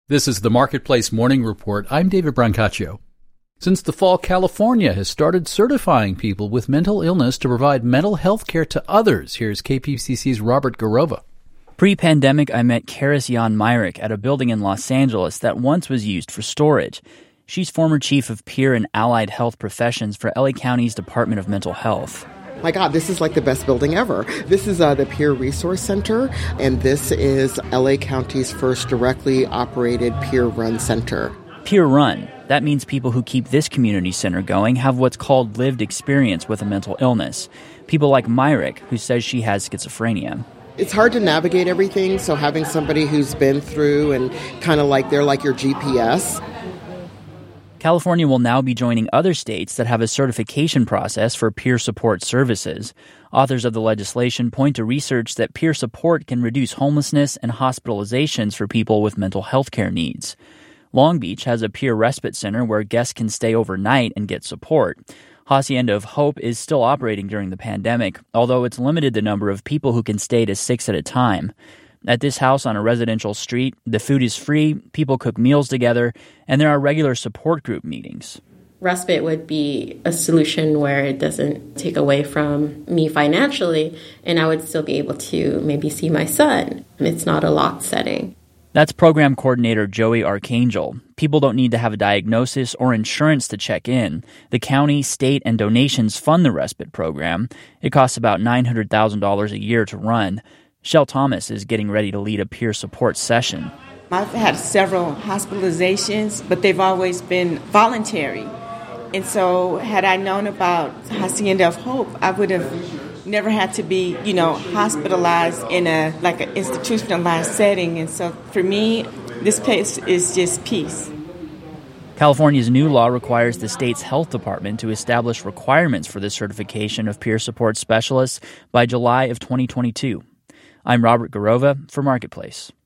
This is the Marketplace Morning Report. I'm David Brancaccio. Since the fall, California has started certifying people with mental illness to provide mental health care to others. Here's KPCC's Robert Garova. Pre-pandemic, I met Karis Jan Myrick at a building in Los Angeles that once was used for storage. She's former chief of peer and allied health professions for LA County's Department of Mental Health. My God, this is like the best building ever. This is the Peer Resource Center, and this is LA County's first directly operated peer-run center. Peer-run. That means people who keep this community center going have what's called lived experience with a mental illness. People like Myrick, who says she has schizophrenia. It's hard to navigate everything, so having somebody who's been through and kind of like they're like your GPS. California will now be joining other states that have a certification process for peer support services. Authors of the legislation point to research that peer support can reduce homelessness and hospitalizations for people with mental health care needs. Long Beach has a peer respite center where guests can stay overnight and get support. Hacienda of Hope is still operating during the pandemic, although it's limited the number of people who can stay to 6 at a time. At this house on a residential street, the food is free, people cook meals together, and there are regular support group meetings. Respite would be a solution where it doesn't take away from me financially, and I would still be able to maybe see my son. It's not a locked setting. That's program coordinator Joey Archangel. People don't need to have a diagnosis or insurance to check in. The county, state, and donations fund the respite program. It costs about $900,000 a year to run. Shell Thomas is getting ready to lead a peer support session. I've had several hospitalizations, but they've always been voluntary. And so had I known about Hacienda of Hope, I would have never had to be, hospitalized in an institutionalized setting. And so for me, this place is just peace. California's new law requires the state's health department to establish requirements for the certification of peer support specialists by July of 2022. I'm Robert Garova for Marketplace.